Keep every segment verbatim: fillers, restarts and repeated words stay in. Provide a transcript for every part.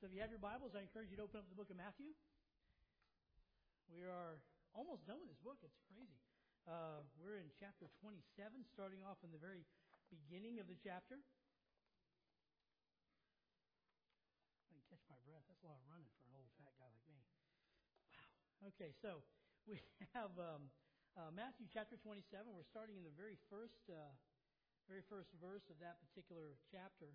So if you have your Bibles, I encourage you to open up the book of Matthew. We are almost done with this book. It's crazy. Uh, we're in chapter twenty-seven, starting off in the very beginning of the chapter. I can catch my breath. That's a lot of running for an old fat guy like me. Wow. Okay, so we have um, uh, Matthew chapter twenty-seven. We're starting in the very first, uh, very first verse of that particular chapter.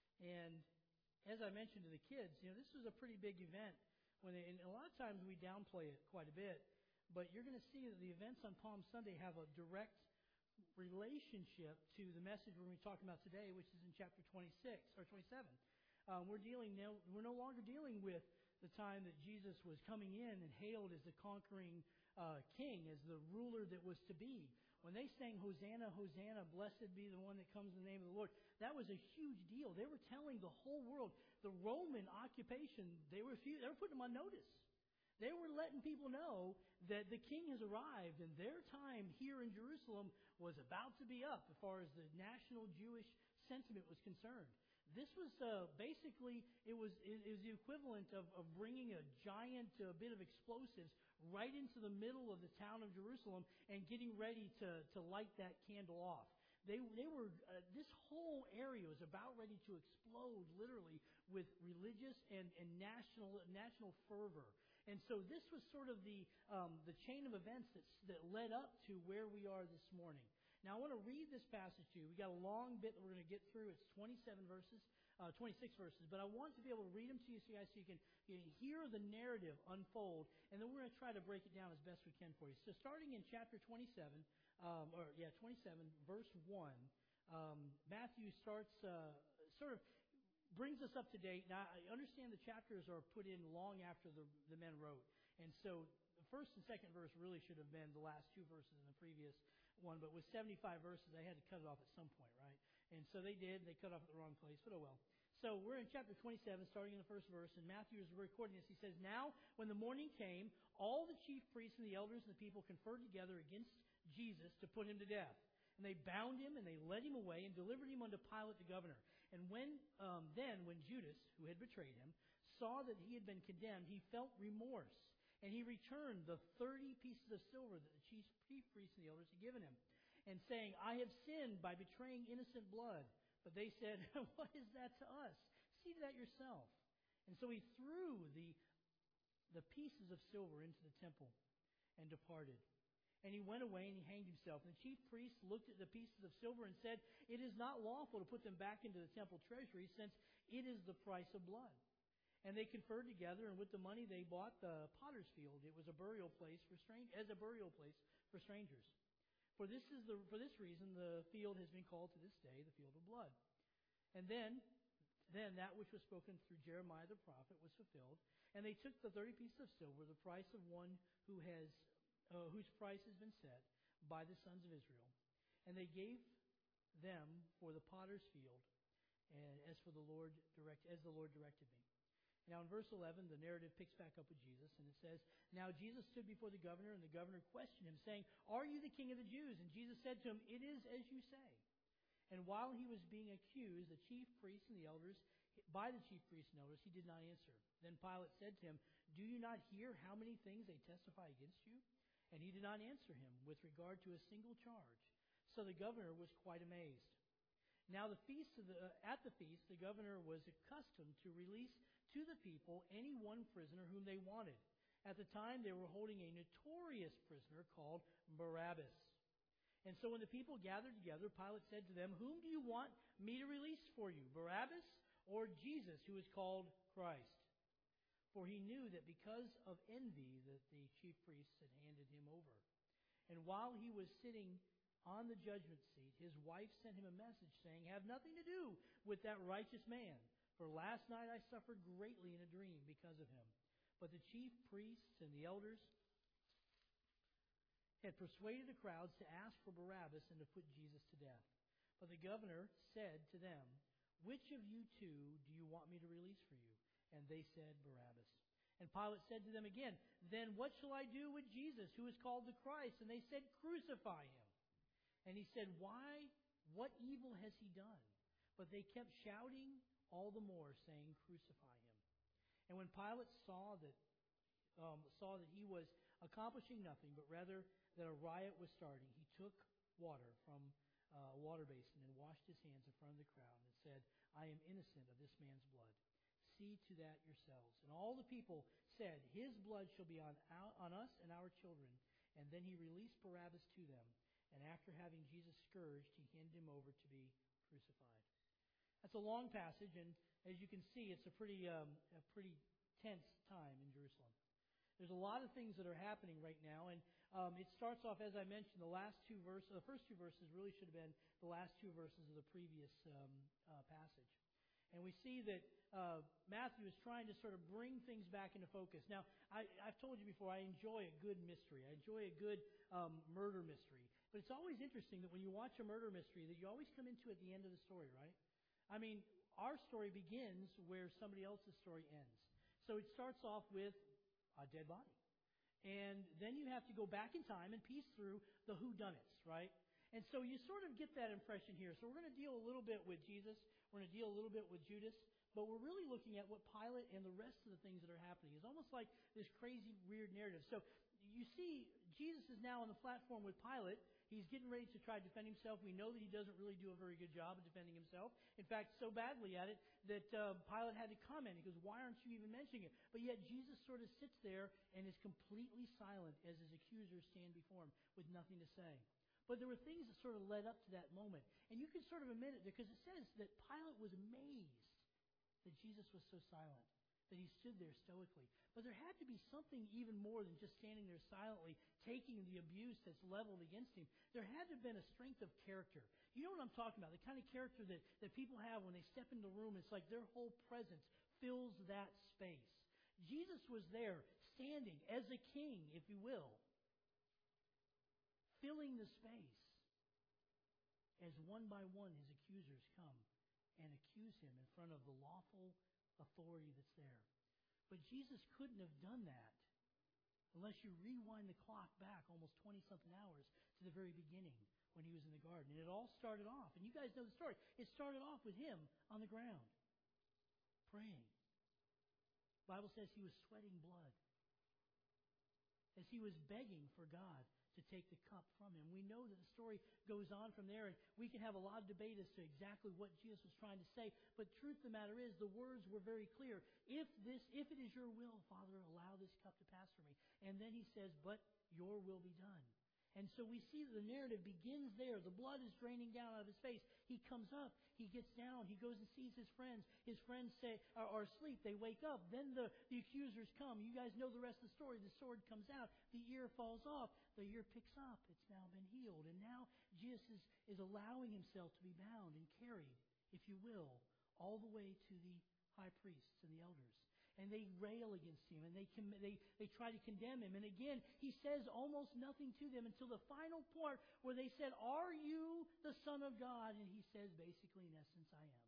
And as I mentioned to the kids, you know, this was a pretty big event. When they, and a lot of times we downplay it quite a bit, but you're going to see that the events on Palm Sunday have a direct relationship to the message we're going to be talking about today, which is in chapter twenty-six or twenty-seven. Um, we're dealing now, we're no longer dealing with the time that Jesus was coming in and hailed as the conquering uh, king, as the ruler that was to be. When they sang Hosanna, Hosanna, blessed be the one that comes in the name of the Lord, that was a huge deal. They were telling the whole world, the Roman occupation, they were they were putting them on notice. They were letting people know that the king has arrived and their time here in Jerusalem was about to be up as far as the national Jewish sentiment was concerned. This was uh, basically, it was it, it was the equivalent of, of bringing a giant uh, bit of explosives right into the middle of the town of Jerusalem and getting ready to, to light that candle off. They they were uh, this whole area was about ready to explode, literally, with religious and, and national national fervor. And so this was sort of the um, the chain of events that that led up to where we are this morning. Now I want to read this passage to you. We got a long bit that we're going to get through. It's twenty-seven verses, uh, twenty-six verses, but I want to be able to read them to you, so you guys so you can, you can hear the narrative unfold, and then we're going to try to break it down as best we can for you. So starting in chapter twenty-seven, um, or yeah, twenty-seven, verse one, um, Matthew starts uh, sort of brings us up to date. Now I understand the chapters are put in long after the the men wrote, and so the first and second verse really should have been the last two verses in the previous one, but with seventy-five verses, they had to cut it off at some point, right? And so they did. They cut off at the wrong place, but oh well. So we're in chapter twenty-seven, starting in the first verse, and Matthew is recording this. He says, "Now, when the morning came, all the chief priests and the elders and the people conferred together against Jesus to put him to death. And they bound him, and they led him away, and delivered him unto Pilate the governor. And when um, then, when Judas, who had betrayed him, saw that he had been condemned, he felt remorse. And he returned the thirty pieces of silver that the chief priests and the elders had given him, and saying, I have sinned by betraying innocent blood. But they said, what is that to us? See to that yourself. And so he threw the, the pieces of silver into the temple and departed. And he went away and he hanged himself. And the chief priests looked at the pieces of silver and said, it is not lawful to put them back into the temple treasury, since it is the price of blood. And they conferred together, and with the money they bought the potter's field. It was a burial place for strange, as a burial place for strangers. For this is the for this reason the field has been called to this day the field of blood. And then, then that which was spoken through Jeremiah the prophet was fulfilled. And they took the thirty pieces of silver, the price of one who has uh, whose price has been set by the sons of Israel, and they gave them for the potter's field, and as for the Lord direct as the Lord directed me." Now in verse eleven, the narrative picks back up with Jesus, and it says, "Now Jesus stood before the governor, and the governor questioned him, saying, Are you the king of the Jews? And Jesus said to him, It is as you say. And while he was being accused, the chief priests and the elders, by the chief priests and elders, he did not answer. Then Pilate said to him, Do you not hear how many things they testify against you? And he did not answer him with regard to a single charge. So the governor was quite amazed. Now the feast of the, uh, at the feast, the governor was accustomed to release to the people any one prisoner whom they wanted. At the time, they were holding a notorious prisoner called Barabbas. And so when the people gathered together, Pilate said to them, Whom do you want me to release for you, Barabbas or Jesus, who is called Christ? For he knew that because of envy that the chief priests had handed him over. And while he was sitting on the judgment seat, his wife sent him a message saying, Have nothing to do with that righteous man, for last night I suffered greatly in a dream because of him. But the chief priests and the elders had persuaded the crowds to ask for Barabbas and to put Jesus to death. But the governor said to them, Which of you two do you want me to release for you? And they said, Barabbas. And Pilate said to them again, Then what shall I do with Jesus, who is called the Christ? And they said, Crucify him. And he said, Why? What evil has he done? But they kept shouting all the more, saying, Crucify him. And when Pilate saw that um, saw that he was accomplishing nothing, but rather that a riot was starting, he took water from uh, a water basin and washed his hands in front of the crowd and said, "I am innocent of this man's blood. See to that yourselves." And all the people said, "His blood shall be on, on us and our children." And then he released Barabbas to them. And after having Jesus scourged, he handed him over to be crucified. That's a long passage, and as you can see, it's a pretty, um, a pretty tense time in Jerusalem. There's a lot of things that are happening right now, and um, it starts off, as I mentioned, the last two verses, the first two verses really should have been the last two verses of the previous um, uh, passage. And we see that uh, Matthew is trying to sort of bring things back into focus. Now, I, I've told you before, I enjoy a good mystery. I enjoy a good um, murder mystery. But it's always interesting that when you watch a murder mystery, that you always come into at the end of the story, right? I mean, our story begins where somebody else's story ends. So it starts off with a dead body. And then you have to go back in time and piece through the whodunits, right? And so you sort of get that impression here. So we're going to deal a little bit with Jesus. We're going to deal a little bit with Judas. But we're really looking at what Pilate and the rest of the things that are happening. It's almost like this crazy, weird narrative. So you see, Jesus is now on the platform with Pilate. He's getting ready to try to defend himself. We know that he doesn't really do a very good job of defending himself. In fact, so badly at it that uh, Pilate had to comment. He goes, "Why aren't you even mentioning it?" But yet Jesus sort of sits there and is completely silent as his accusers stand before him with nothing to say. But there were things that sort of led up to that moment. And you can sort of admit it because it says that Pilate was amazed that Jesus was so silent, that he stood there stoically. But there had to be something even more than just standing there silently, taking the abuse that's leveled against him. There had to have been a strength of character. You know what I'm talking about? The kind of character that, that people have when they step into the room. It's like their whole presence fills that space. Jesus was there, standing as a king, if you will, filling the space as one by one his accusers come and accuse him in front of the lawful authority that's there. But Jesus couldn't have done that unless you rewind the clock back almost twenty-something hours to the very beginning when he was in the garden. And it all started off, and you guys know the story, it started off with him on the ground, praying. The Bible says he was sweating blood as he was begging for God to take the cup from him. We know that the story goes on from there, and we can have a lot of debate as to exactly what Jesus was trying to say. But truth of the matter is, the words were very clear. If this, if it is your will, Father, allow this cup to pass from me. And then he says, "But your will be done." And so we see that the narrative begins there. The blood is draining down out of his face. He comes up. He gets down. He goes and sees his friends. His friends say are, are asleep. They wake up. Then the, the accusers come. You guys know the rest of the story. The sword comes out. The ear falls off. The ear picks up. It's now been healed. And now Jesus is, is allowing himself to be bound and carried, if you will, all the way to the high priests and the elders. And they rail against him, and they, com- they they try to condemn him. And again, he says almost nothing to them until the final part where they said, "Are you the Son of God?" And he says, basically, in essence, "I am."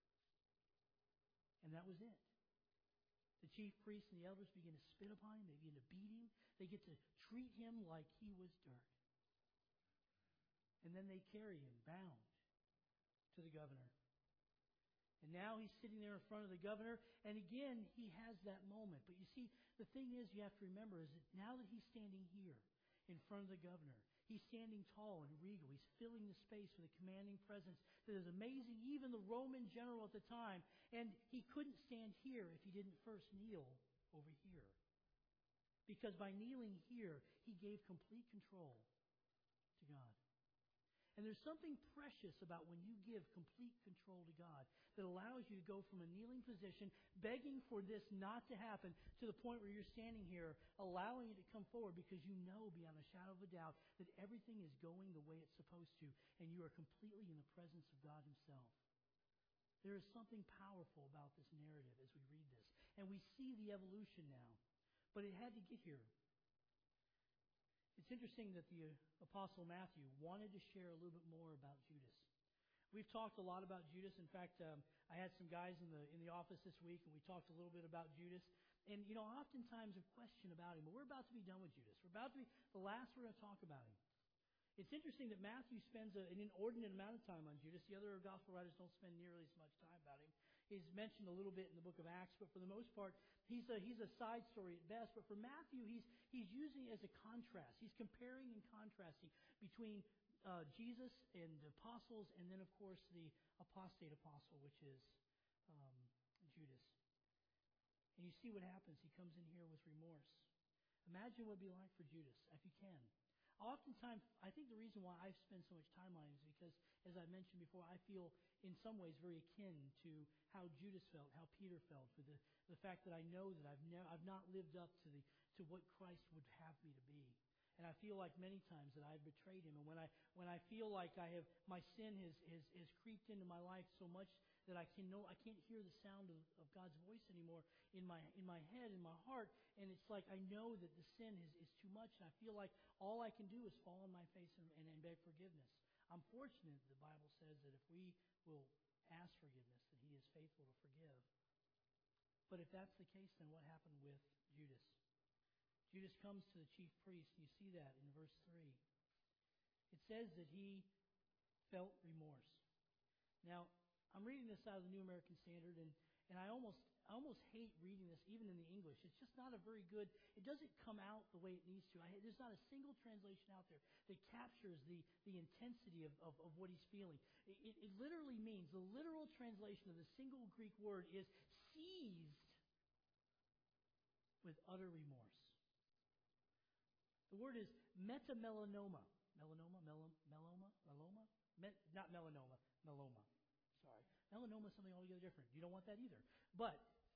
And that was it. The chief priests and the elders begin to spit upon him. They begin to beat him. They get to treat him like he was dirt. And then they carry him bound to the governor. And now he's sitting there in front of the governor, and again, he has that moment. But you see, the thing is, you have to remember, is that now that he's standing here in front of the governor, he's standing tall and regal. He's filling the space with a commanding presence that is amazing, even the Roman general at the time. And he couldn't stand here if he didn't first kneel over here. Because by kneeling here, he gave complete control to God. And there's something precious about when you give complete control to God that allows you to go from a kneeling position, begging for this not to happen, to the point where you're standing here, allowing it to come forward because you know beyond a shadow of a doubt that everything is going the way it's supposed to, and you are completely in the presence of God himself. There is something powerful about this narrative as we read this. And we see the evolution now. But it had to get here. It's interesting that the Apostle Matthew wanted to share a little bit more about Judas. We've talked a lot about Judas. In fact, um, I had some guys in the in the office this week, and we talked a little bit about Judas. And, you know, oftentimes a question about him, but we're about to be done with Judas. We're about to be, the last we're going to talk about him. It's interesting that Matthew spends a, an inordinate amount of time on Judas. The other gospel writers don't spend nearly as much time about him. is mentioned a little bit in the book of Acts, but for the most part, he's a, he's a side story at best. But for Matthew, he's, he's using it as a contrast. He's comparing and contrasting between uh, Jesus and the apostles, and then, of course, the apostate apostle, which is um, Judas. And you see what happens. He comes in here with remorse. Imagine what it would be like for Judas, if you can. Oftentimes, I think the reason why I spend so much time on it is because, as I mentioned before, I feel in some ways very akin to how Judas felt, how Peter felt, with the, the fact that I know that I've, ne- I've not lived up to the to what Christ would have me to be. And I feel like many times that I've betrayed Him. And when I when I feel like I have my sin has, has, has creeped into my life so much that I can no I can't hear the sound of, of God's voice anymore in my in my head, in my heart, and it's like I know that the sin is, is too much, and I feel like all I can do is fall on my face and, and, and beg forgiveness. I'm fortunate that the Bible says that if we will ask forgiveness, that He is faithful to forgive. But if that's the case, then what happened with Judas? Judas comes to the chief priest. You see that in verse three. It says that he felt remorse. Now, I'm reading this out of the New American Standard, and, and I almost I almost hate reading this, even in the English. It's just not a very good, it doesn't come out the way it needs to. I, there's not a single translation out there that captures the, the intensity of, of, of what he's feeling. It, it, it literally means, the literal translation of the single Greek word is seized with utter remorse. The word is metamelanoma. Melanoma? Melom, meloma? Meloma? Met, not melanoma. Meloma. Sorry. Melanoma is something altogether different. You don't want that either. But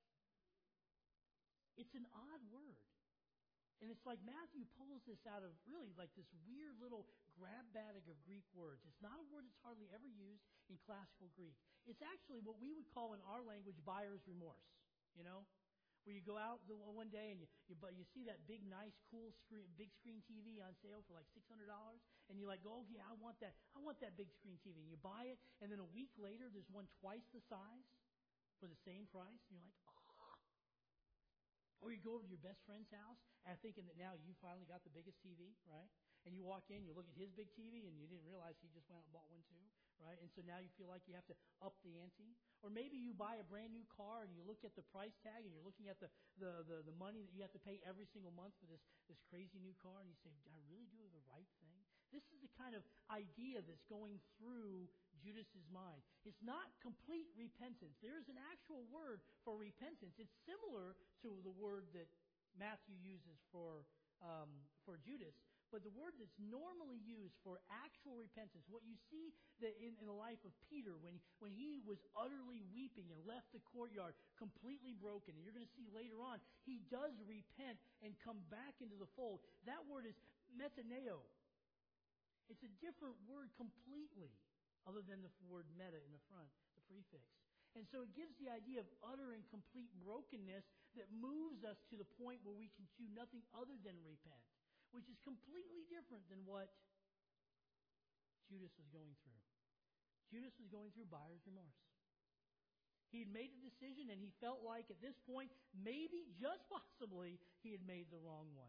it's an odd word. And it's like Matthew pulls this out of really like this weird little grab bag of Greek words. It's not a word that's hardly ever used in classical Greek. It's actually what we would call in our language buyer's remorse. You know? Where you go out the one day and you, you but you see that big, nice, cool screen, big screen T V on sale for like six hundred dollars, and you're like, oh yeah, I want that, I want that big screen T V. And you buy it, and then a week later, there's one twice the size for the same price, and you're like, oh. Or you go over to your best friend's house and thinking that now you finally got the biggest T V, right? And you walk in, you look at his big T V, and you didn't realize he just went out and bought one too, right? And so now you feel like you have to up the ante. Or maybe you buy a brand new car and you look at the price tag and you're looking at the, the, the, the money that you have to pay every single month for this, this crazy new car, and you say, did I really do the right thing? This is the kind of idea that's going through Judas's mind. It's not complete repentance. There is an actual word for repentance. It's similar to the word that Matthew uses for um, for Judas. But the word that's normally used for actual repentance, what you see that in, in the life of Peter when, when he was utterly weeping and left the courtyard completely broken, and you're going to see later on, he does repent and come back into the fold. That word is metaneo. It's a different word completely, other than the word meta in the front, the prefix. And so it gives the idea of utter and complete brokenness that moves us to the point where we can do nothing other than repent, which is completely different than what Judas was going through. Judas was going through buyer's remorse. He had made a decision, and he felt like at this point, maybe, just possibly, he had made the wrong one.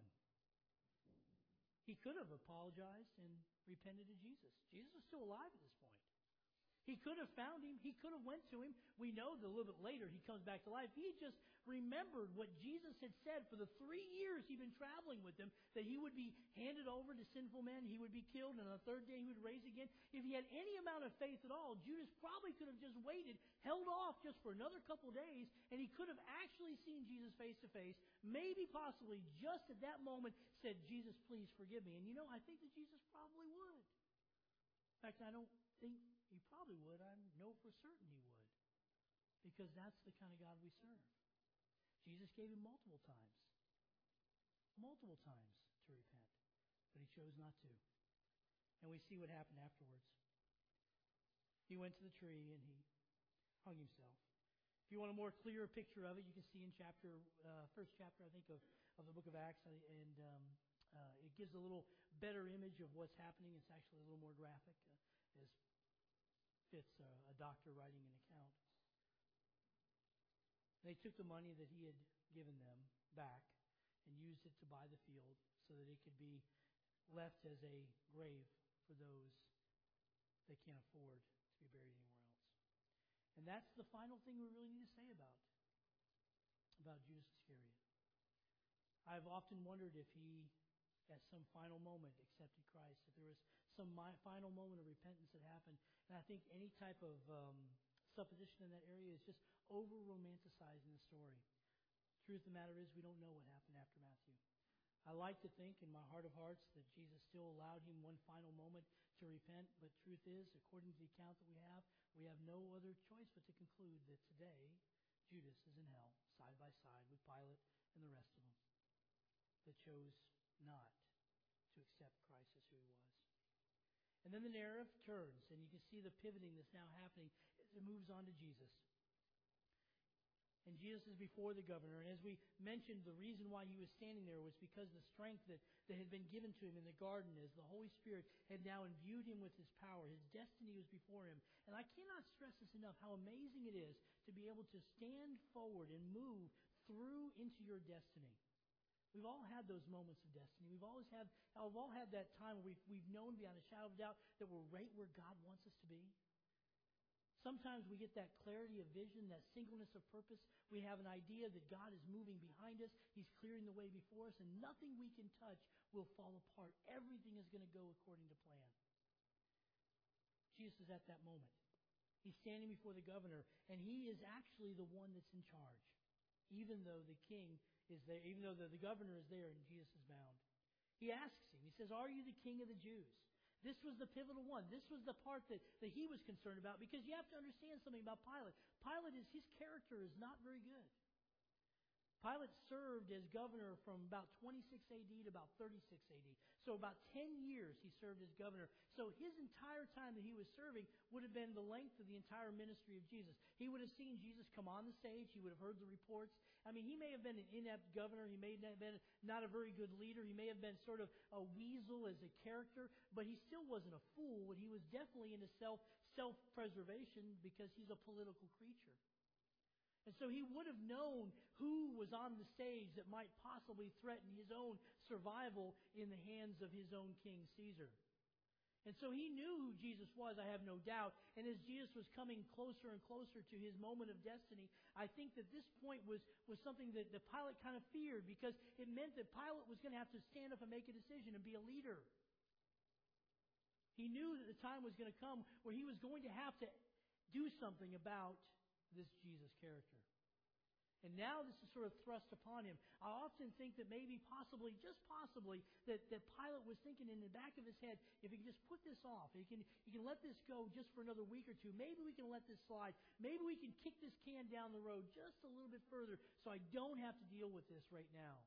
He could have apologized and repented to Jesus. Jesus was still alive at this point. He could have found him. He could have went to him. We know that a little bit later he comes back to life. He just remembered what Jesus had said for the three years he'd been traveling with them, that he would be handed over to sinful men, he would be killed, and on the third day he would rise again. If he had any amount of faith at all, Judas probably could have just waited, held off just for another couple of days, and he could have actually seen Jesus face to face, maybe possibly just at that moment said, Jesus, please forgive me. And you know, I think that Jesus probably would. In fact, I don't think he probably would. I know for certain he would. Because that's the kind of God we serve. Jesus gave him multiple times. Multiple times to repent. But he chose not to. And we see what happened afterwards. He went to the tree and he hung himself. If you want a more clear picture of it, you can see in chapter, uh, first chapter, I think, of, of the book of Acts. And um, uh, it gives a little better image of what's happening. It's actually a little more graphic. Uh, as fits a, a doctor writing an account. They took the money that he had given them back and used it to buy the field so that it could be left as a grave for those that can't afford to be buried anywhere else. And that's the final thing we really need to say about, about Judas Iscariot. I've often wondered if he, at some final moment, accepted Christ, if there was some mi- final moment of repentance that happened. And I think any type of um, supposition in that area is just over-romanticizing the story. Truth of the matter is, we don't know what happened after Matthew. I like to think in my heart of hearts that Jesus still allowed him one final moment to repent, but truth is, according to the account that we have, we have no other choice but to conclude that today Judas is in hell, side by side with Pilate and the rest of them, that chose not to accept Christ as who he was. And then the narrative turns, and you can see the pivoting that's now happening as it moves on to Jesus. And Jesus is before the governor. And as we mentioned, the reason why he was standing there was because the strength that, that had been given to him in the garden as the Holy Spirit had now imbued him with his power. His destiny was before him. And I cannot stress this enough, how amazing it is to be able to stand forward and move through into your destiny. We've all had those moments of destiny. We've always had, we've all had that time where we've, we've known beyond a shadow of a doubt that we're right where God wants us to be. Sometimes we get that clarity of vision, that singleness of purpose. We have an idea that God is moving behind us. He's clearing the way before us, and nothing we can touch will fall apart. Everything is going to go according to plan. Jesus is at that moment. He's standing before the governor, and he is actually the one that's in charge, even though the king is there, even though the, the governor is there and Jesus is bound. He asks him, he says, "Are you the king of the Jews?" This was the pivotal one. This was the part that, that he was concerned about, because you have to understand something about Pilate. Pilate, is his character is not very good. Pilate served as governor from about twenty-six A D to about thirty-six A D. So about ten years he served as governor. So his entire time that he was serving would have been the length of the entire ministry of Jesus. He would have seen Jesus come on the stage. He would have heard the reports. I mean, he may have been an inept governor. He may have been not a very good leader. He may have been sort of a weasel as a character, but he still wasn't a fool. And he was definitely into self, self-preservation, because he's a political creature. And so he would have known who was on the stage that might possibly threaten his own survival in the hands of his own king, Caesar. And so he knew who Jesus was, I have no doubt. And as Jesus was coming closer and closer to his moment of destiny, I think that this point was, was something that the Pilate kind of feared, because it meant that Pilate was going to have to stand up and make a decision and be a leader. He knew that the time was going to come where he was going to have to do something about this Jesus character. And now this is sort of thrust upon him. I often think that maybe, possibly, just possibly, that, that Pilate was thinking in the back of his head, if he can just put this off, he can, he can let this go just for another week or two, maybe we can let this slide, maybe we can kick this can down the road just a little bit further so I don't have to deal with this right now.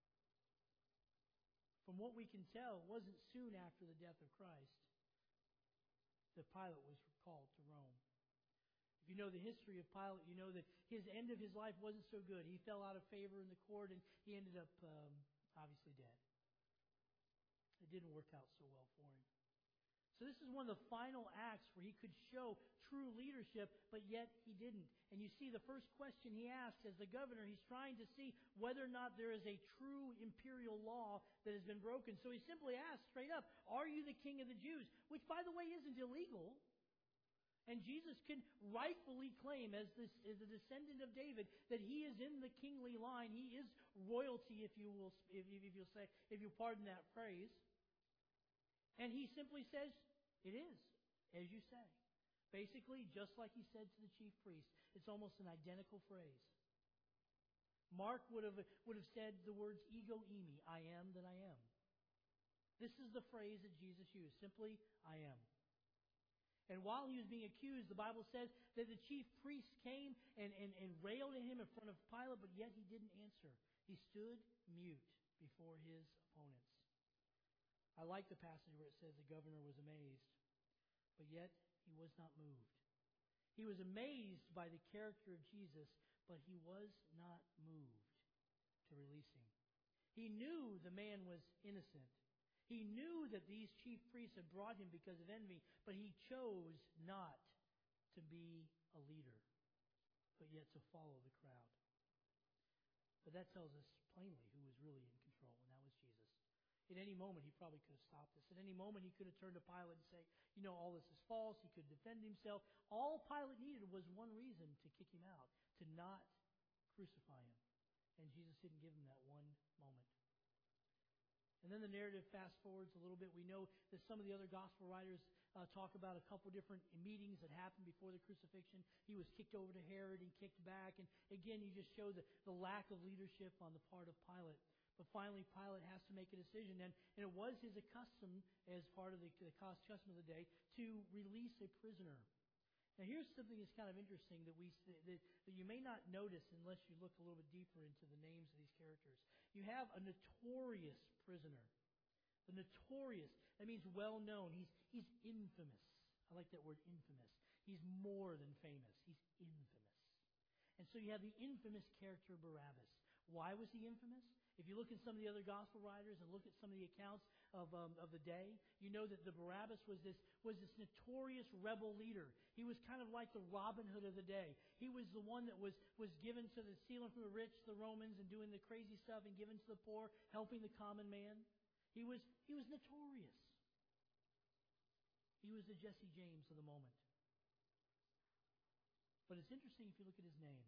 From what we can tell, it wasn't soon after the death of Christ that Pilate was called to Rome. If you know the history of Pilate, you know that his end of his life wasn't so good. He fell out of favor in the court, and he ended up um, obviously dead. It didn't work out so well for him. So this is one of the final acts where he could show true leadership, but yet he didn't. And you see the first question he asks as the governor, he's trying to see whether or not there is a true imperial law that has been broken. So he simply asks straight up, "Are you the king of the Jews?" Which, by the way, isn't illegal. And Jesus can rightfully claim, as this as a descendant of David, that he is in the kingly line. He is royalty, if you will, if, if you'll say, if you pardon that phrase. And he simply says, "It is, as you say." Basically, just like he said to the chief priest, it's almost an identical phrase. Mark would have would have said the words "ego eimi," I am that I am. This is the phrase that Jesus used, simply, "I am." And while he was being accused, the Bible says that the chief priests came and, and, and railed at him in front of Pilate, but yet he didn't answer. He stood mute before his opponents. I like the passage where it says the governor was amazed, but yet he was not moved. He was amazed by the character of Jesus, but he was not moved to release him. He knew the man was innocent. He knew that these chief priests had brought him because of envy, but he chose not to be a leader, but yet to follow the crowd. But that tells us plainly who was really in control, and that was Jesus. At any moment, he probably could have stopped this. At any moment, he could have turned to Pilate and say, you know, all this is false. He could defend himself. All Pilate needed was one reason to kick him out, to not crucify him. And Jesus didn't give him that one moment. And then the narrative fast forwards a little bit. We know that some of the other gospel writers uh, talk about a couple different meetings that happened before the crucifixion. He was kicked over to Herod and kicked back. And again, you just show the, the lack of leadership on the part of Pilate. But finally, Pilate has to make a decision. And, and it was his custom, as part of the, the custom of the day, to release a prisoner. Now, here's something that's kind of interesting that we that, that you may not notice unless you look a little bit deeper into the names of these characters. You have a notorious prisoner. The notorious, that means well known. He's he's infamous. I like that word, infamous. He's more than famous. He's infamous. And so you have the infamous character Barabbas. Why was he infamous? If you look at some of the other gospel writers and look at some of the accounts of um, of the day, you know that the Barabbas was this was this notorious rebel leader. He was kind of like the Robin Hood of the day. He was the one that was was given to the stealing from the rich, the Romans, and doing the crazy stuff, and given to the poor, helping the common man. He was he was notorious. He was the Jesse James of the moment. But it's interesting if you look at his name.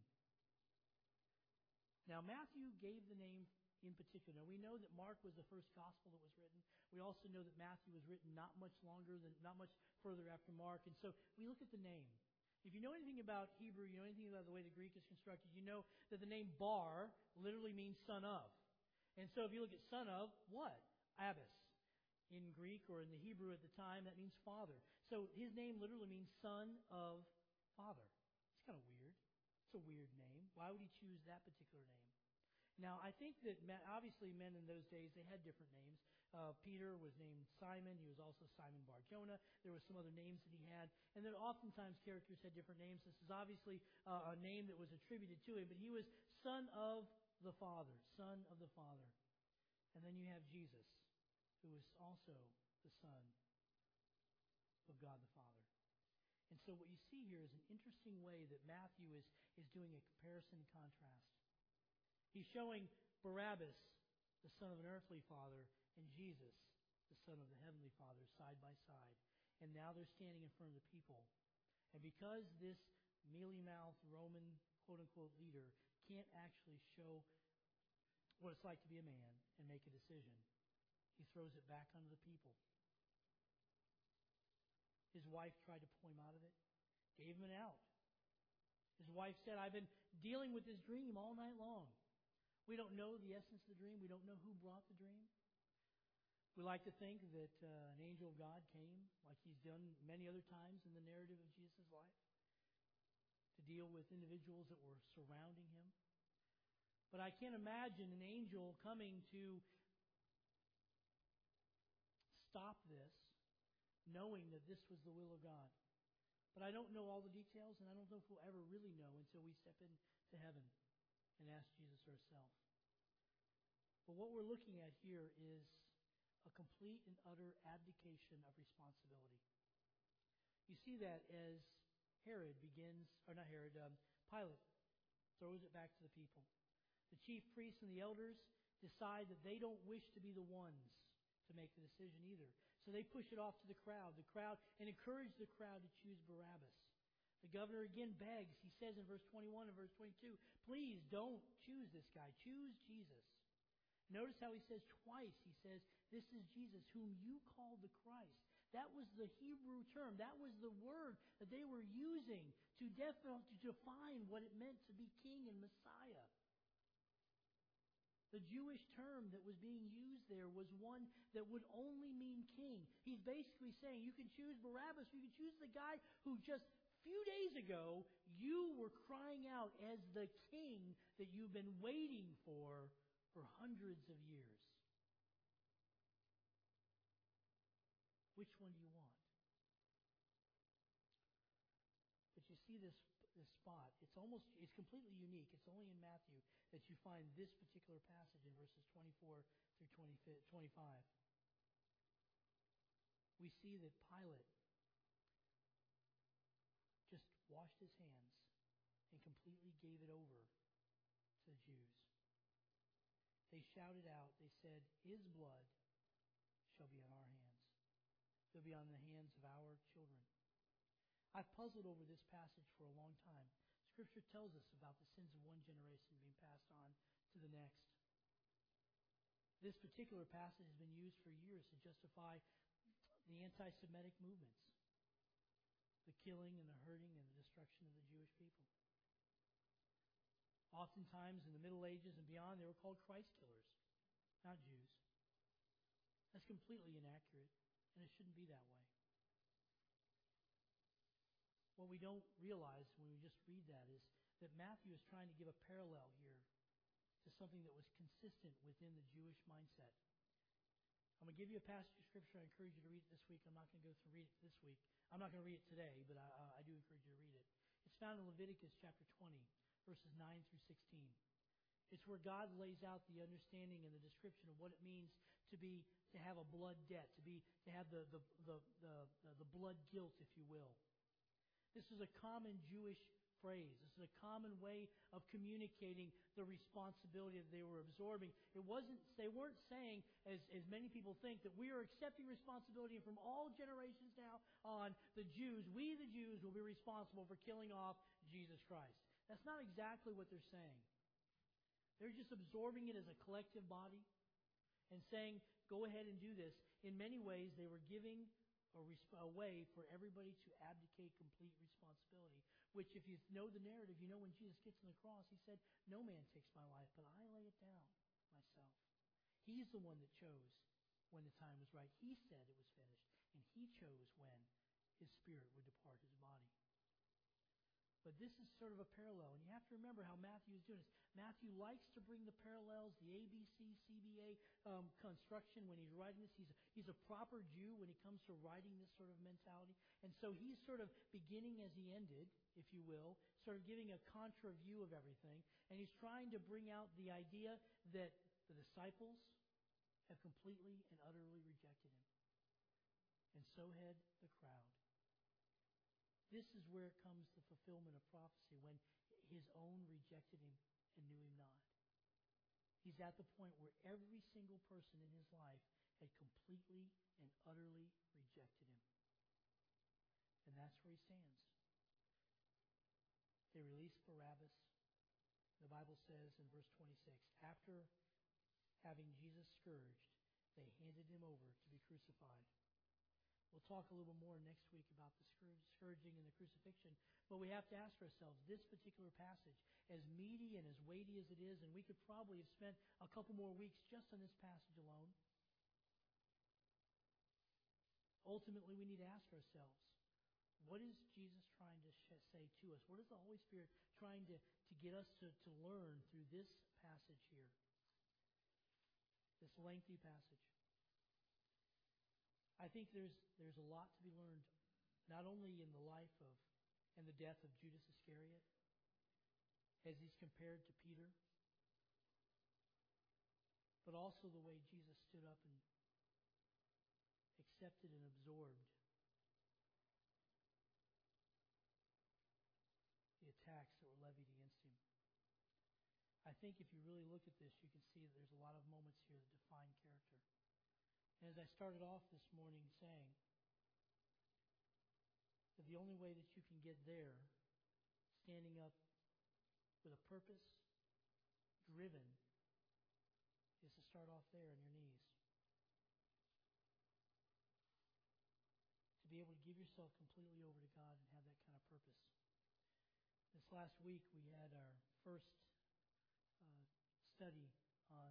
Now, Matthew gave the name in particular. Now, we know that Mark was the first gospel that was written. We also know that Matthew was written not much longer than, not much further after Mark. And so we look at the name. If you know anything about Hebrew, you know anything about the way the Greek is constructed, you know that the name Bar literally means son of. And so if you look at son of, what? Abbas. In Greek or in the Hebrew at the time, that means father. So his name literally means son of father. It's kind of weird. It's a weird name. Why would he choose that particular name? Now, I think that obviously men in those days, they had different names. Uh, Peter was named Simon. He was also Simon Bar-Jonah. There were some other names that he had. And then oftentimes characters had different names. This is obviously uh, a name that was attributed to him. But he was son of the Father. Son of the Father. And then you have Jesus, who was also the Son of God the Father. And so what you see here is an interesting way that Matthew is, is doing a comparison and contrast. He's showing Barabbas, the son of an earthly father, and Jesus, the son of the heavenly Father, side by side. And now they're standing in front of the people. And because this mealy-mouthed Roman, quote-unquote, leader can't actually show what it's like to be a man and make a decision, he throws it back onto the people. His wife tried to pull him out of it, gave him an out. His wife said, I've been dealing with this dream all night long. We don't know the essence of the dream. We don't know who brought the dream. We like to think that uh, an angel of God came, like he's done many other times in the narrative of Jesus' life, to deal with individuals that were surrounding him. But I can't imagine an angel coming to stop this, knowing that this was the will of God. But I don't know all the details, and I don't know if we'll ever really know until we step into heaven and ask Jesus ourselves. But what we're looking at here is a complete and utter abdication of responsibility. You see that as Herod begins, or not Herod, um, Pilate throws it back to the people. The chief priests and the elders decide that they don't wish to be the ones to make the decision either. So they push it off to the crowd, the crowd, and encourage the crowd to choose Barabbas. The governor again begs. He says in verse twenty-one and verse twenty-two, please don't choose this guy. Choose Jesus. Notice how he says twice. He says, this is Jesus whom you call the Christ. That was the Hebrew term. That was the word that they were using to, definitely, to define what it meant to be king and Messiah. The Jewish term that was being used there was one that would only mean king. He's basically saying you can choose Barabbas, you can choose the guy who just a few days ago you were crying out as the king that you've been waiting for for hundreds of years. Which one do you want? But you see this this spot. It's almost it's completely unique. It's only in Matthew that you find this particular passage in verses twenty-four through twenty-five. We see that Pilate just washed his hands and completely gave it over to the Jews. They shouted out, they said, his blood shall be on our hands. They'll be on the hands of our children. I've puzzled over this passage for a long time. Scripture tells us about the sins of one generation being passed on to the next. This particular passage has been used for years to justify the anti-Semitic movements, the killing and the hurting and the destruction of the Jewish people. Oftentimes in the Middle Ages and beyond, they were called Christ killers, not Jews. That's completely inaccurate, and it shouldn't be that way. What we don't realize when we just read that is that Matthew is trying to give a parallel here to something that was consistent within the Jewish mindset. I'm going to give you a passage of Scripture. I encourage you to read it this week. I'm not going to go through and read it this week. I'm not going to read it today, but I, I do encourage you to read it. It's found in Leviticus chapter twenty, verses nine through sixteen. It's where God lays out the understanding and the description of what it means to be to have a blood debt, to be to have the the the the, the blood guilt, if you will. This is a common Jewish phrase. This is a common way of communicating the responsibility that they were absorbing. It wasn't, they weren't saying, as, as many people think, that we are accepting responsibility from all generations now on the Jews. We, the Jews, will be responsible for killing off Jesus Christ. That's not exactly what they're saying. They're just absorbing it as a collective body and saying, go ahead and do this. In many ways, they were giving a, resp- a way for everybody to abdicate complete responsibility. Which, if you know the narrative, you know when Jesus gets on the cross, He said, no man takes my life, but I lay it down myself. He's the one that chose when the time was right. He said it was finished, and He chose when His spirit would depart His body. But this is sort of a parallel, and you have to remember how Matthew is doing this. Matthew likes to bring the parallels, the A B C, C B A um, construction when he's writing this. He's a, he's a proper Jew when he comes to writing this sort of mentality. And so he's sort of beginning as he ended, if you will, sort of giving a contra view of everything. And he's trying to bring out the idea that the disciples have completely and utterly rejected Him. And so had the crowd. This is where it comes the fulfillment of prophecy, when His own rejected Him and knew Him not. He's at the point where every single person in His life had completely and utterly rejected Him. And that's where He stands. They released Barabbas. The Bible says in verse twenty-six, after having Jesus scourged, they handed Him over to be crucified. We'll talk a little more next week about the scourging and the crucifixion. But we have to ask ourselves, this particular passage, as meaty and as weighty as it is, and we could probably have spent a couple more weeks just on this passage alone. Ultimately, we need to ask ourselves, what is Jesus trying to say to us? What is the Holy Spirit trying to, to get us to, to learn through this passage here? This lengthy passage. I think there's there's a lot to be learned, not only in the life of and the death of Judas Iscariot, as he's compared to Peter, but also the way Jesus stood up and accepted and absorbed the attacks that were levied against him. I think if you really look at this, you can see that there's a lot of moments here that define character. And as I started off this morning saying, that the only way that you can get there, standing up with a purpose, driven, is to start off there on your knees. To be able to give yourself completely over to God and have that kind of purpose. This last week we had our first uh, study on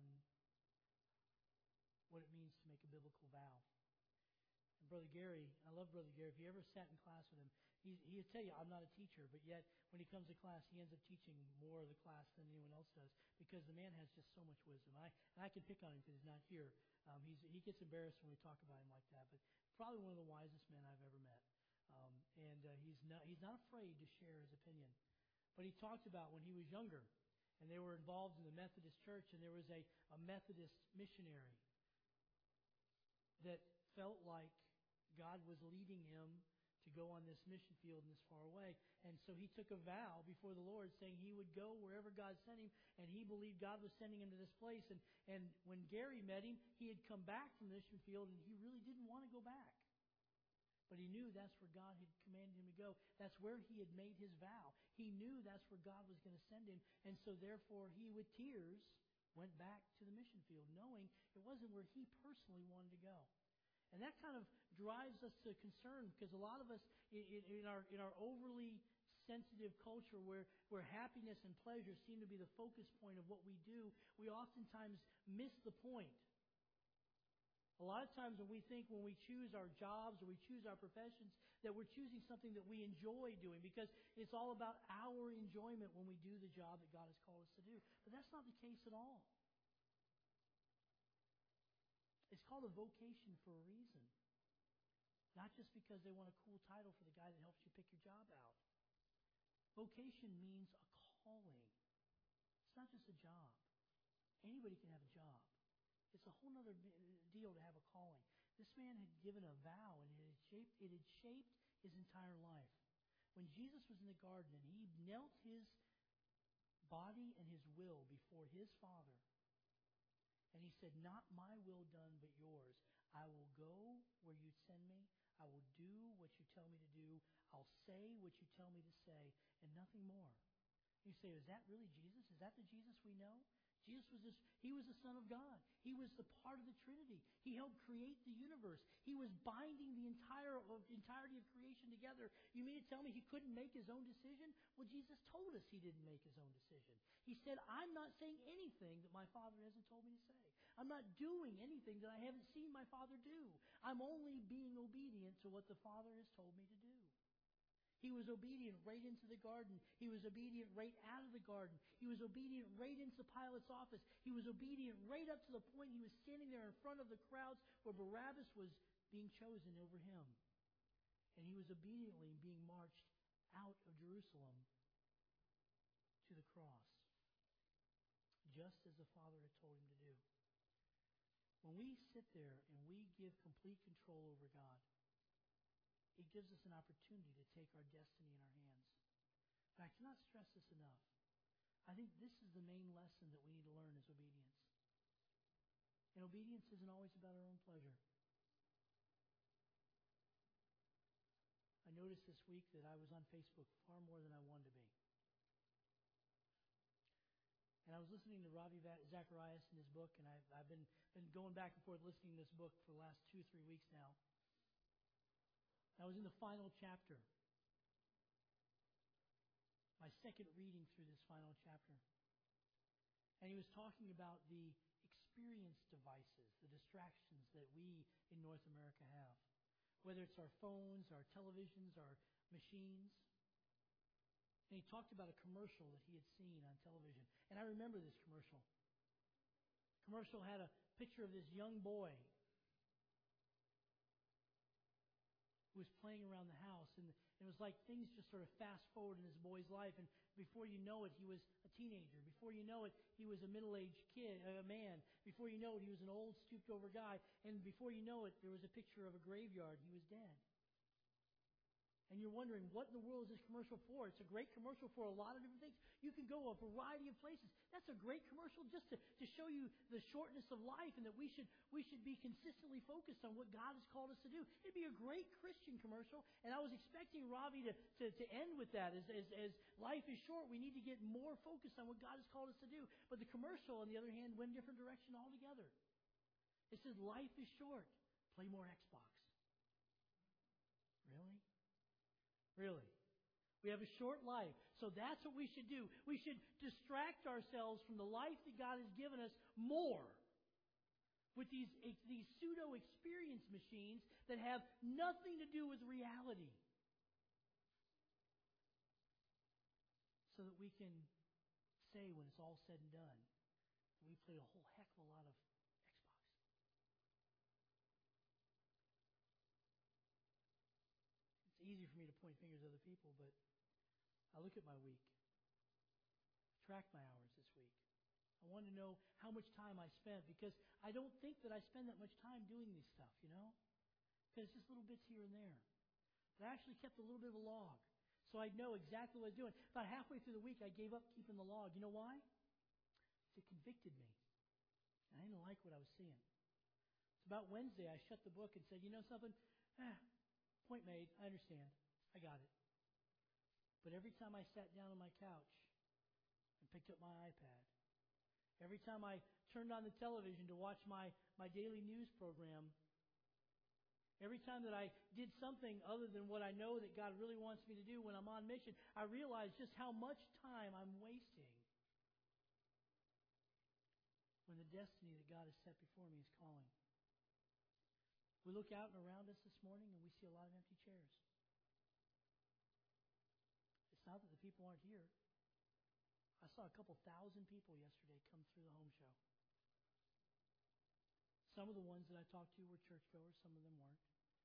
what it means to make a biblical vow. And Brother Gary, I love Brother Gary. If you ever sat in class with him, he, he'll tell you, I'm not a teacher, but yet when he comes to class, he ends up teaching more of the class than anyone else does because the man has just so much wisdom. I, and I can pick on him because he's not here. Um, he's, he gets embarrassed when we talk about him like that, but probably one of the wisest men I've ever met. Um, and uh, he's not he's not afraid to share his opinion. But he talked about when he was younger, and they were involved in the Methodist Church, and there was a, a Methodist missionary that felt like God was leading him to go on this mission field and this far away. And so he took a vow before the Lord saying he would go wherever God sent him, and he believed God was sending him to this place. And, and when Gary met him, he had come back from the mission field, and he really didn't want to go back. But he knew that's where God had commanded him to go. That's where he had made his vow. He knew that's where God was going to send him. And so therefore he, with tears, went back to the mission field, knowing it wasn't where he personally wanted to go. And that kind of drives us to concern, because a lot of us, in, in our in our overly sensitive culture, where, where happiness and pleasure seem to be the focus point of what we do, we oftentimes miss the point. A lot of times when we think, when we choose our jobs or we choose our professions, that we're choosing something that we enjoy doing, because it's all about our enjoyment when we do the job that God has called us to do. But that's not the case at all. It's called a vocation for a reason. Not just because they want a cool title for the guy that helps you pick your job out. Vocation means a calling. It's not just a job. Anybody can have a job. It's a whole other deal to have a calling. This man had given a vow, and it had shaped, it had shaped his entire life. When Jesus was in the garden and he knelt his body and his will before his Father, and he said, "Not my will done, but yours. I will go where you send me. I will do what you tell me to do. I'll say what you tell me to say, and nothing more." You say, is that really Jesus? Is that the Jesus we know? Jesus was this, he was the Son of God. He was the part of the Trinity. He helped create the universe. He was binding the entire of, entirety of creation together. You mean to tell me he couldn't make his own decision? Well, Jesus told us he didn't make his own decision. He said, "I'm not saying anything that my Father hasn't told me to say. I'm not doing anything that I haven't seen my Father do. I'm only being obedient to what the Father has told me to do." He was obedient right into the garden. He was obedient right out of the garden. He was obedient right into Pilate's office. He was obedient right up to the point he was standing there in front of the crowds where Barabbas was being chosen over him. And he was obediently being marched out of Jerusalem to the cross, just as the Father had told him to do. When we sit there and we give complete control over God, it gives us an opportunity to take our destiny in our hands. And I cannot stress this enough. I think this is the main lesson that we need to learn is obedience. And obedience isn't always about our own pleasure. I noticed this week that I was on Facebook far more than I wanted to be. And I was listening to Ravi Zacharias in his book, and I've, I've been, been going back and forth listening to this book for the last two, three weeks now. I was in the final chapter. My second reading through this final chapter. And he was talking about the experience devices, the distractions that we in North America have. Whether it's our phones, our televisions, our machines. And he talked about a commercial that he had seen on television. And I remember this commercial. The commercial had a picture of this young boy who was playing around the house, and it was like things just sort of fast forward in this boy's life, and before you know it, he was a teenager. Before you know it, he was a middle-aged kid, a man. Before you know it, he was an old, stooped-over guy, and before you know it, there was a picture of a graveyard. He was dead. And you're wondering, what in the world is this commercial for? It's a great commercial for a lot of different things. You can go a variety of places. That's a great commercial just to, to show you the shortness of life and that we should we should be consistently focused on what God has called us to do. It'd be a great Christian commercial. And I was expecting Ravi to, to, to end with that. As, as, as life is short, we need to get more focused on what God has called us to do. But the commercial, on the other hand, went a different direction altogether. It says, life is short. Play more Xbox. Really? Really. We have a short life. So that's what we should do. We should distract ourselves from the life that God has given us more with these, these pseudo-experience machines that have nothing to do with reality. So that we can say when it's all said and done that we played a whole heck of a lot of It's easy for me to point fingers at other people, but I look at my week. I track my hours this week. I want to know how much time I spent, because I don't think that I spend that much time doing this stuff, you know? Because it's just little bits here and there. But I actually kept a little bit of a log. So I'd know exactly what I was doing. About halfway through the week, I gave up keeping the log. You know why? It convicted me. And I didn't like what I was seeing. It's about Wednesday, I shut the book and said, you know something? Ah, point made. I understand. I got it. But every time I sat down on my couch and picked up my iPad, every time I turned on the television to watch my, my daily news program, every time that I did something other than what I know that God really wants me to do when I'm on mission, I realized just how much time I'm wasting when the destiny that God has set before me is calling. We look out and around us this morning and we see a lot of empty chairs. It's not that the people aren't here. I saw a couple thousand people yesterday come through the home show. Some of the ones that I talked to were churchgoers, some of them weren't.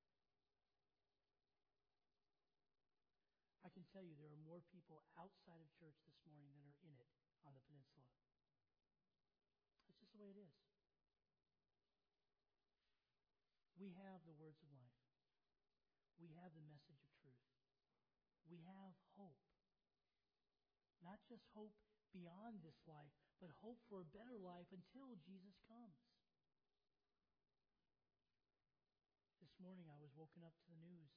I can tell you there are more people outside of church this morning than are in it on the peninsula. That's just the way it is. We have the words of life. We have the message of truth. We have hope. Not just hope beyond this life, but hope for a better life until Jesus comes. This morning I was woken up to the news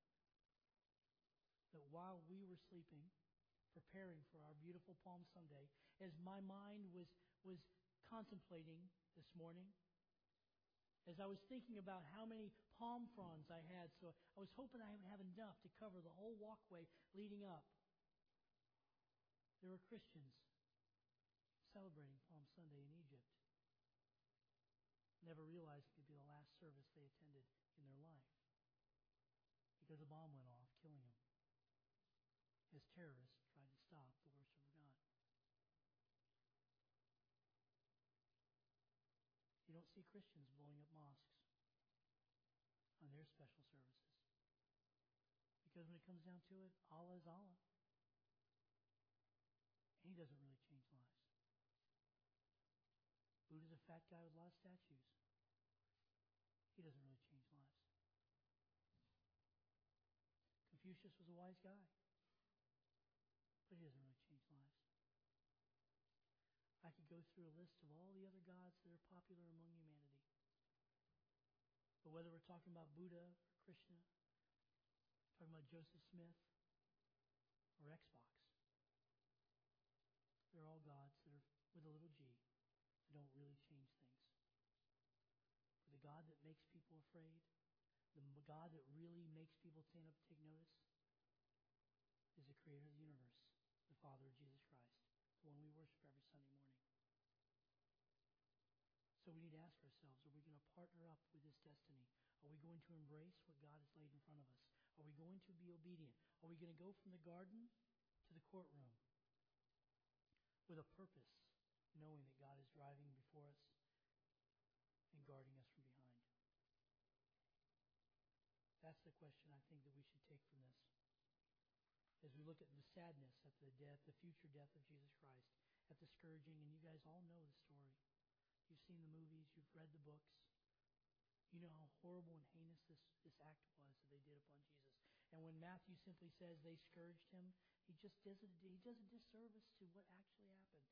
that while we were sleeping, preparing for our beautiful Palm Sunday, as my mind was, was contemplating this morning, as I was thinking about how many palm fronds I had, so I was hoping I would have enough to cover the whole walkway leading up. There were Christians celebrating Palm Sunday in Egypt, never realizing it would be the last service they attended in their life because a bomb went off, killing them, as terrorists tried to stop the worship of God. You don't see Christians blowing up mosques on their special services. Because when it comes down to it, Allah is Allah. And He doesn't really change lives. Buddha's a fat guy with a lot of statues. He doesn't really change lives. Confucius was a wise guy. But he doesn't really change lives. I could go through a list of all the other gods that are popular among humanity. But whether we're talking about Buddha or Krishna, talking about Joseph Smith or Xbox, they're all gods that are with a little g that don't really change things. But the God that makes people afraid, the God that really makes people stand up and take notice, is the creator of the universe, the Father of Jesus Christ, the one we worship every Sunday morning. So we need to ask ourselves, are we going to partner up with this destiny? Are we going to embrace what God has laid in front of us? Are we going to be obedient? Are we going to go from the garden to the courtroom with a purpose, knowing that God is driving before us and guarding us from behind? That's the question I think that we should take from this. As we look at the sadness at the death, the future death of Jesus Christ, at the scourging, and you guys all know the story. You've seen the movies, you've read the books. You know how horrible and heinous this, this act was that they did upon Jesus. And when Matthew simply says they scourged him, he just does a, he does a disservice to what actually happened.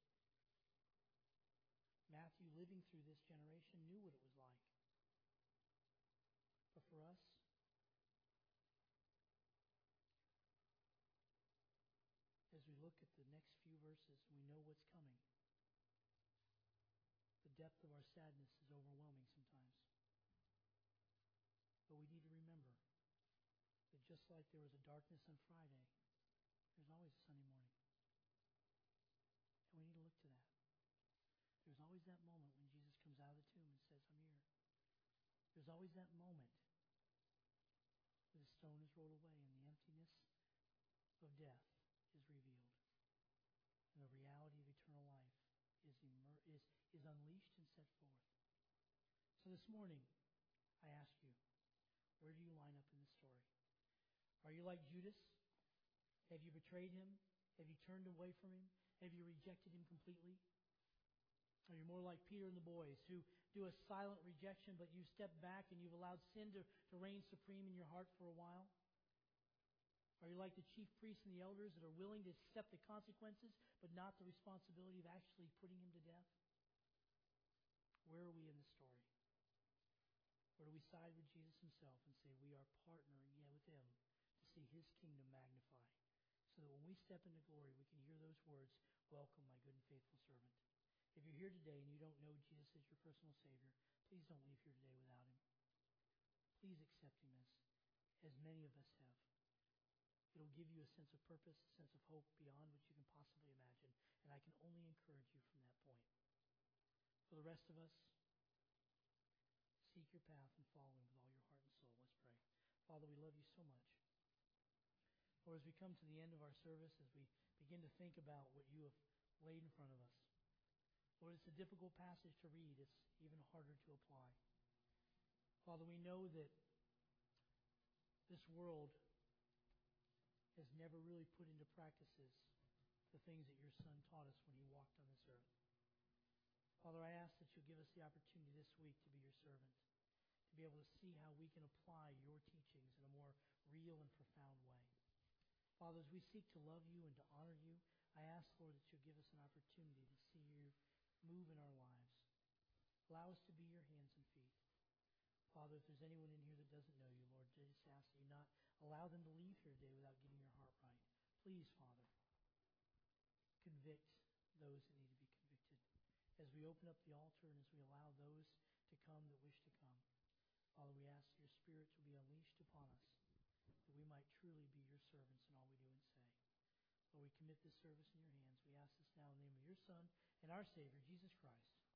Matthew, living through this generation, knew what it was like. But for us, as we look at the next few verses, we know what's coming. The depth of our sadness is overwhelming sometimes. But we need to remember that just like there was a darkness on Friday, there's always a Sunday morning. And we need to look to that. There's always that moment when Jesus comes out of the tomb and says, I'm here. There's always that moment where the stone is rolled away and the emptiness of death is revealed. And the reality of eternal life is, immer- is, is unleashed and set forth. So this morning, I ask you, where do you line up in this story? Are you like Judas? Have you betrayed him? Have you turned away from him? Have you rejected him completely? Are you more like Peter and the boys who do a silent rejection, but you step back and you've allowed sin to, to reign supreme in your heart for a while? Are you like the chief priests and the elders that are willing to accept the consequences, but not the responsibility of actually putting him to death? Where are we in the story? Or do we side with Jesus himself and say we are partnering yeah, with him to see his kingdom magnify? So that when we step into glory, we can hear those words, welcome, my good and faithful servant. If you're here today and you don't know Jesus as your personal Savior, please don't leave here today without him. Please accept him as, as many of us have. It'll give you a sense of purpose, a sense of hope beyond what you can possibly imagine. And I can only encourage you from that point. For the rest of us, seek your path and follow him with all your heart and soul. Let's pray. Father, we love you so much. Lord, as we come to the end of our service, as we begin to think about what you have laid in front of us, Lord, it's a difficult passage to read. It's even harder to apply. Father, we know that this world has never really put into practices the things that your Son taught us when he walked on this earth. Father, I ask that you'll give us the opportunity this week to be your servant, to be able to see how we can apply your teachings in a more real and profound way. Father, as we seek to love you and to honor you, I ask, Lord, that you'll give us an opportunity to see you move in our lives. Allow us to be your hands and feet. Father, if there's anyone in here that doesn't know you, Lord, I just ask that you not allow them to leave here today without getting your heart right. Please, Father, convict those that need to be convicted. As we open up the altar and as we allow those to come that wish to come, Father, we ask that your Spirit will be unleashed upon us, that we might truly be your servants in all we do and say. Lord, we commit this service in your hands. We ask this now in the name of your Son and our Savior, Jesus Christ.